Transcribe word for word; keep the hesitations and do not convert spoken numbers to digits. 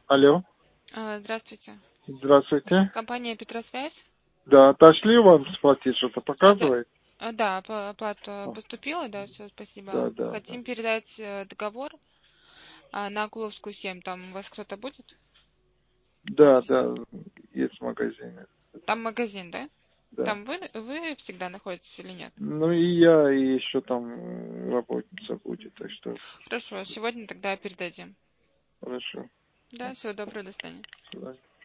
Алло, А, Здравствуйте. здравствуйте. Компания Петросвязь? Да, отошли вам сплатить, что-то А, да, показывает? а, да, по- оплата А, поступила, да, все, Да, спасибо. да, да. Хотим передать э, договор а, на Акуловскую семь. Там у вас кто-то будет в Да, офисе? да, есть магазины. Там магазин, да? Да. Там вы, вы всегда находитесь или нет? Ну и я, и еще там м, работница будет, так что Хорошо, сегодня тогда передадим. хорошо. Да, всего доброго, до свидания. До свидания.